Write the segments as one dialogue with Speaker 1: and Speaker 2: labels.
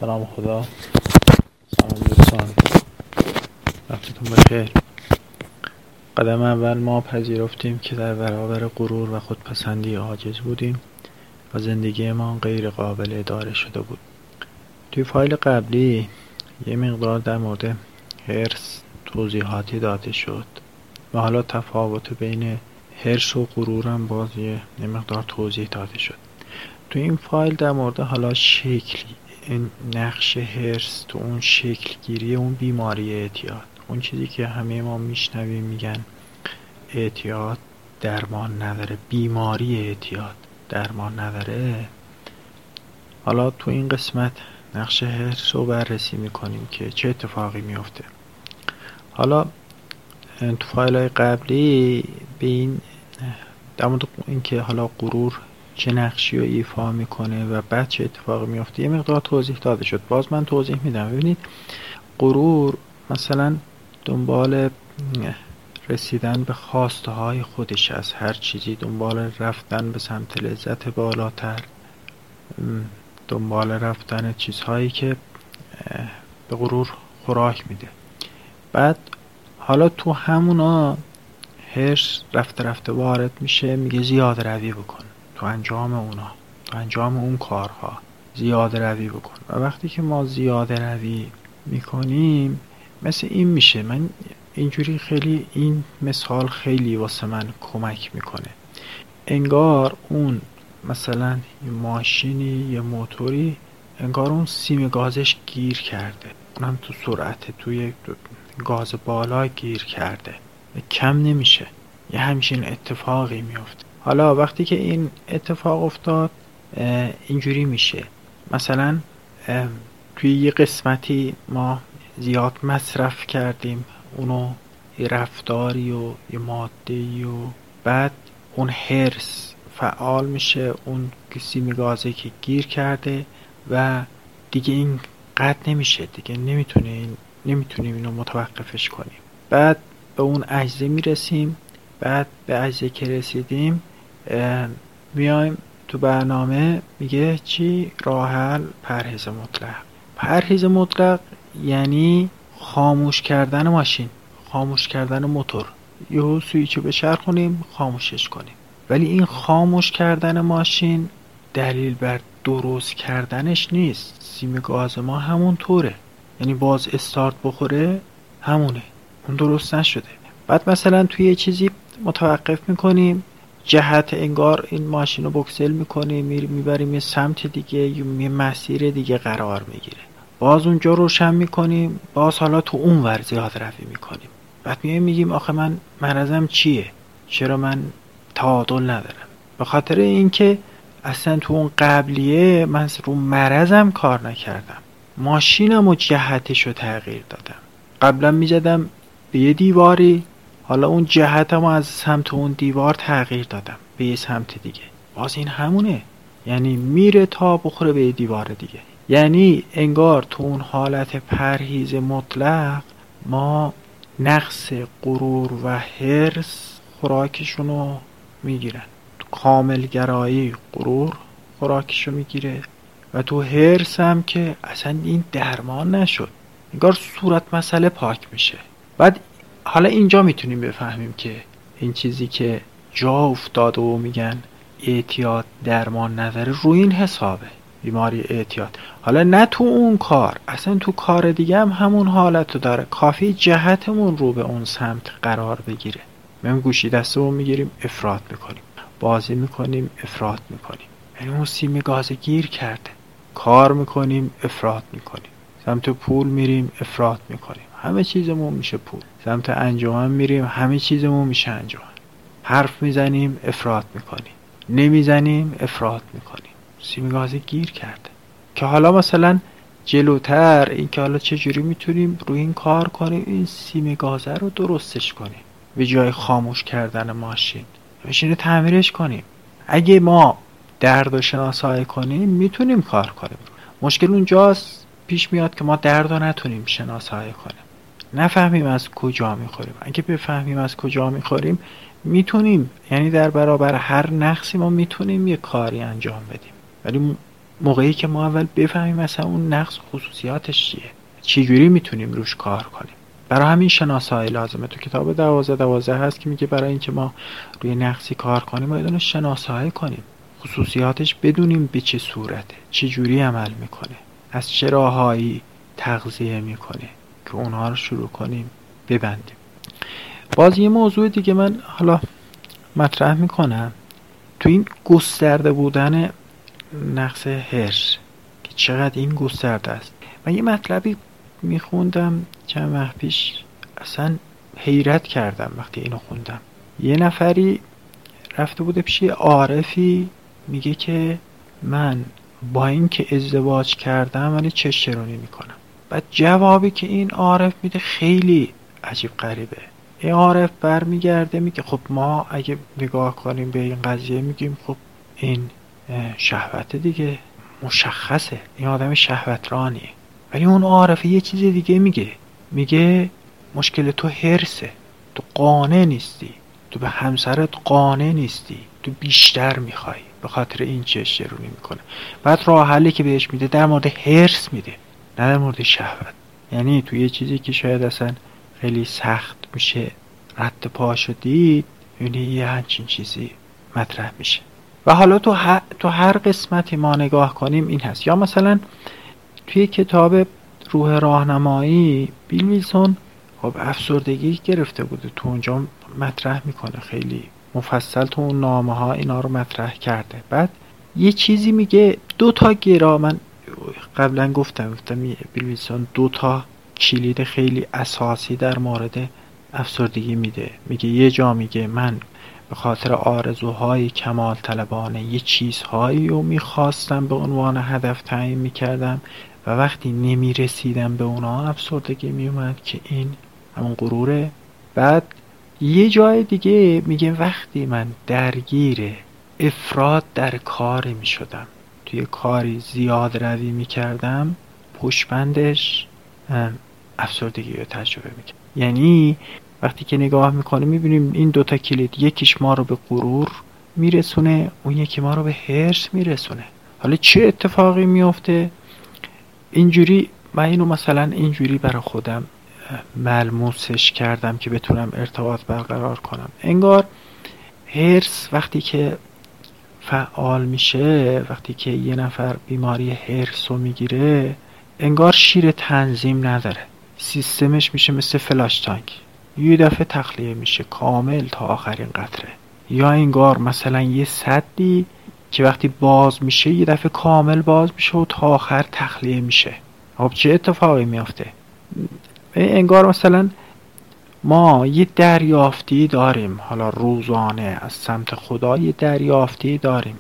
Speaker 1: به نام خدا. سلام دوستان، وقتتون بخیر. قدم اول ما پذیرفتیم که در برابر غرور و خودپسندی عاجز بودیم و زندگی ما غیر قابل اداره شده بود. توی فایل قبلی یه مقدار در مورد حرص توضیحاتی داده شد و حالا تفاوت بین حرص و غرورم باز یه مقدار توضیح داده شد. توی این فایل در مورد حالا شکلی این نقش حرص تو اون شکل گیری اون بیماری اعتیاد، اون چیزی که همه ما میشنویم میگن اعتیاد درمان نداره، بیماری اعتیاد درمان نداره. حالا تو این قسمت نقش حرص رو بررسی میکنیم که چه اتفاقی میفته. حالا تو فایل های قبلی به این در مورد این که حالا غرور چه نقشی رو ایفا میکنه و بعد چه اتفاقی میفته یه مقدار توضیح داده شد. باز من توضیح میدم. ببینید، غرور مثلا دنبال رسیدن به خواسته های خودش از هر چیزی، دنبال رفتن به سمت لذت بالاتر، دنبال رفتن چیزهایی که به غرور خوراک میده. بعد حالا تو همونا حرص رفته رفته وارد میشه، میگه زیاده روی بکن تو انجام اونا، تو انجام اون کارها زیاده روی بکن. و وقتی که ما زیاده روی میکنیم مثل این میشه. من اینجوری خیلی این مثال خیلی واسه من کمک میکنه. انگار اون مثلا یه ماشینی یه موتوری، انگار اون سیم گازش گیر کرده، اونم تو سرعت توی گاز بالا گیر کرده، کم نمیشه، یه همچین اتفاقی میفته. حالا وقتی که این اتفاق افتاد اینجوری میشه، مثلا توی یه قسمتی ما زیاد مصرف کردیم اونو، یه رفتاری و یه ماده‌ای، و بعد اون حرص فعال میشه، اون سیم گازی که گیر کرده و دیگه این قطع نمیشه، دیگه نمیتونیم اینو متوقفش کنیم. بعد به اون عجزه میرسیم. بعد به عجزه که رسیدیم میایم تو برنامه میگه چی؟ راه حل پرهیز مطلق. پرهیز مطلق یعنی خاموش کردن ماشین، خاموش کردن موتور. یهو سویچو بچرخونیم خاموشش کنیم. ولی این خاموش کردن ماشین دلیل بر درست کردنش نیست. سیم گاز ما همون طوره، یعنی باز استارت بخوره همونه، اون درست نشده. بعد مثلا توی یه چیزی متوقف میکنیم، جهت انگار این ماشین رو بکسل میکنیم، میبریم یه سمت دیگه، یه مسیر دیگه قرار میگیره، باز اونجا روشن میکنیم، باز حالا تو اون ور زیاده روی میکنیم. بعد میگیم آخه من مرضم چیه؟ چرا من تعادل ندارم؟ به خاطر اینکه اصلا تو اون قبلیه من رو مرضم کار نکردم، ماشینم و جهتش رو تغییر دادم. قبلا میزدم به یه دیواری، حالا اون جهتم از سمت اون دیوار تغییر دادم به یه سمت دیگه، باز این همونه، یعنی میره تا بخوره به یه دیوار دیگه. یعنی انگار تو اون حالت پرهیز مطلق ما نقص غرور و حرص خوراکشونو میگیرن. تو کاملگرایی غرور خوراکشو میگیره و تو حرص هم که اصلا این درمان نشد، انگار صورت مسئله پاک میشه. بعد حالا اینجا میتونیم بفهمیم که این چیزی که جا افتاده و میگن اعتیاد درمان نداره روی این حسابه، بیماری اعتیاد. حالا نه تو اون کار، اصلا تو کار دیگه هم همون حالتو داره، کافی جهتمون رو به اون سمت قرار بگیره. من گوشی دستمون میگیریم افراط میکنیم، بازی میکنیم افراط میکنیم، یعنی اون سیم گاز گیر کرده. کار میکنیم افراط میکنیم، سمت پول میریم افراط میکنیم، همه چیزمون میشه پول. سمت انجمن میریم، همه چیزمون میشه انجمن. حرف میزنیم افراط میکنیم، نمیزنیم افراط میکنیم، سیم گاز گیر کرده. که حالا مثلا جلوتر این که حالا چجوری میتونیم روی این کار کنیم، این سیم گازه رو درستش کنیم، به جای خاموش کردن ماشین ماشین تعمیرش کنیم. اگه ما درد رو شناسایی کنیم میتونیم کار کنیم. مشکل اونجاست پیش میاد که ما درد رو نتونیم شناسایی کنیم، نفهمیم از کجا میخوریم. اگه بفهمیم از کجا میخوریم میتونیم، یعنی در برابر هر نقصی ما میتونیم یه کاری انجام بدیم. ولی موقعی که ما اول بفهمیم مثلا اون نقص خصوصیاتش چیه، چجوری میتونیم روش کار کنیم. برای همین شناسایی لازمه. تو کتاب 12 هست که میگه برای اینکه ما روی نقصی کار کنیم باید اونو شناسایی کنیم، خصوصیاتش بدونیم به چه صورته، چجوری عمل میکنه، از چه راههایی تغذیه میکنه که اونها رو شروع کنیم ببندیم. باز یه موضوع دیگه من حالا مطرح میکنم تو این گسترده بودن نقص هرس که چقدر این گسترده است. من یه مطلبی میخوندم چند وقت پیش، اصلا حیرت کردم وقتی اینو خوندم. یه نفری رفته بوده پیش یه عارفی، میگه که من با اینکه ازدواج کردم ولی چشترونی میکنم. بعد جوابی که این عارف میده خیلی عجیب غریبه. این عارف برمیگرده میگه خب ما اگه نگاه کنیم به این قضیه میگیم خب این شهوت دیگه، مشخصه این آدم شهوترانیه. ولی اون عارف یه چیز دیگه میگه مشکل تو هرسه، تو قانع نیستی، تو به همسرت قانع نیستی، تو بیشتر میخوای، به خاطر این چشترونی میکنه. بعد راه حلی که بهش میده در مورد هرس میده، نه در مورد شهوت. یعنی تو یه چیزی که شاید اصلا خیلی سخت میشه رد پاشو دید، یعنی یه همچین چیزی مطرح میشه. و حالا تو هر قسمتی ما نگاه کنیم این هست. یا مثلا توی کتاب روح راهنمایی بیل ویلسون خب افسردگی گرفته بوده، تو اونجا مطرح میکنه، خیلی مفصل تو اون نامه ها اینا رو مطرح کرده. بعد یه چیزی میگه، دو تا گرا، من قبلا گفتم بیل ویلسون دو تا کلید خیلی اساسی در مورد افسردگی میده. میگه یه جا میگه من به خاطر آرزوهای کمال طلبانه یه چیزهایی رو میخواستم به عنوان هدف تعیین میکردم و وقتی نمیرسیدم به اونا افسردگی میومد که این همون غروره. بعد یه جای دیگه میگه وقتی من درگیر افراط در کاری میشدم، توی کاری زیاد روی میکردم، پشبندش افسردگی رو تجربه میکنم. یعنی وقتی که نگاه میکنه میبینیم این دوتا کلید، یکیش ما رو به غرور میرسونه، اون یکی ما رو به حرص میرسونه. حالا چه اتفاقی میفته؟ اینجوری من اینو مثلا اینجوری برای خودم ملموسش کردم که بتونم ارتباط برقرار کنم. انگار حرص وقتی که فعال میشه، وقتی که یه نفر بیماری حرص رو میگیره، انگار شیر تنظیم نداره، سیستمش میشه مثل فلاش تانک، یه دفعه تخلیه میشه کامل تا آخرین قطره. یا انگار مثلا یه سدی که وقتی باز میشه یه دفعه کامل باز میشه و تا آخر تخلیه میشه. خب چه اتفاقی میافته؟ انگار مثلا ما یه دریافتی داریم، حالا روزانه از سمت خدا یه دریافتی داریم،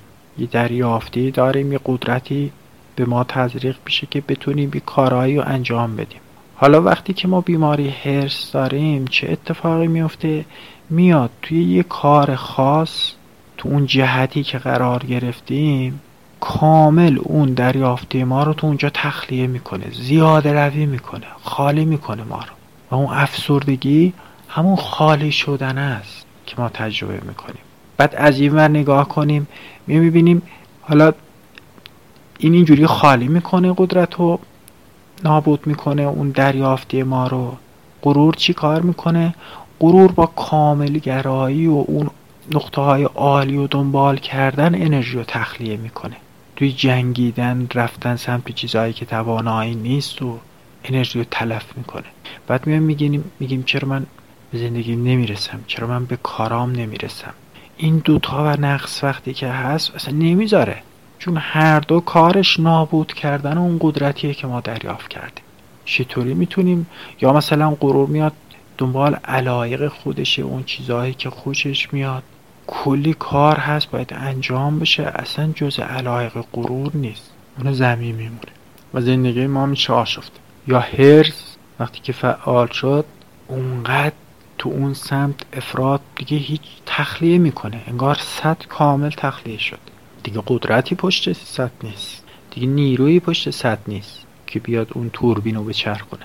Speaker 1: یه قدرتی به ما تزریق میشه که بتونیم بی کارهایی رو انجام بدیم. حالا وقتی که ما بیماری حرص داریم چه اتفاقی میفته؟ میاد توی یه کار خاص، تو اون جهتی که قرار گرفتیم، کامل اون دریافتی ما رو تو اونجا تخلیه میکنه، زیاده روی میکنه، خالی میکنه ما رو. و اون افسردگی همون خالی شدن است که ما تجربه میکنیم. بعد از این ور نگاه کنیم میبینیم حالا این اینجوری خالی میکنه، قدرت رو نابود میکنه اون دریافتی ما رو. غرور چی کار میکنه؟ غرور با کامل گرایی و اون نقطه های عالی و دنبال کردن انرژی رو تخلیه میکنه، توی جنگیدن رفتن سمت چیزهایی که توانایی نیست و انرژی رو تلف میکنه. بعد میگیم چرا من به زندگیم نمیرسم، چرا من به کارام نمیرسم. این دوتا و نقص وقتی که هست اصلا نمیذاره، چون هر دو کارش نابود کردن اون قدرتیه که ما دریافت کردیم. چطوری میتونیم؟ یا مثلا غرور میاد دنبال علایق خودشه، اون چیزهایی که خوشش میاد، کلی کار هست باید انجام بشه، اصلا جز علایق غرور نیست، اون زمین میمونه و زندگی ما میشه آشفته. یا حرص وقتی که فعال شد اونقدر تو اون سمت افراط دیگه هیچ تخلیه میکنه، انگار سطح کامل تخلیه شد، دیگه قدرتی پشت سطح نیست، دیگه نیرویی پشت سطح نیست که بیاد اون توربینو بچرخونه.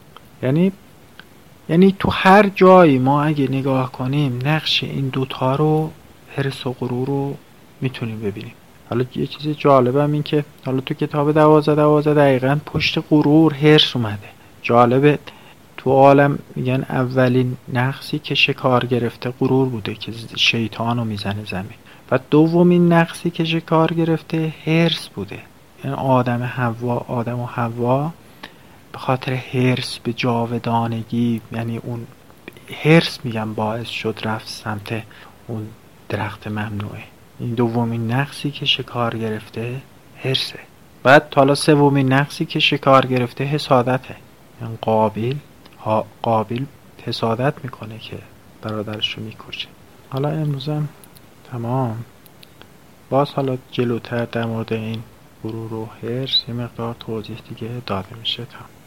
Speaker 1: یعنی تو هر جایی ما اگه نگاه کنیم نقش این دوتا رو، حرص و غرور رو میتونیم ببینیم. حالا یه چیز جالبم این که حالا تو کتاب 12 دقیقاً پشت غرور حرص اومده. جالبه تو عالم میگن اولین نقصی که شکار گرفته غرور بوده که شیطانو میزنه زمین، و دومین نقصی که شکار گرفته حرص بوده. یعنی آدم و حوا به خاطر حرص به جاودانگی، یعنی اون حرص میگم باعث شد رفت سمت اون درخت ممنوعه. این دومین نقصی که شکار گرفته حرصه. بعد حالا سومین نقصی که شکار گرفته حسادته. یعنی قابیل حسادت میکنه که برادرش رو میکشه. حالا امروزم تمام. باز حالا جلوتر در مورد این غرور و حرص یه مقدار توضیح دیگه داده میشه. تمام.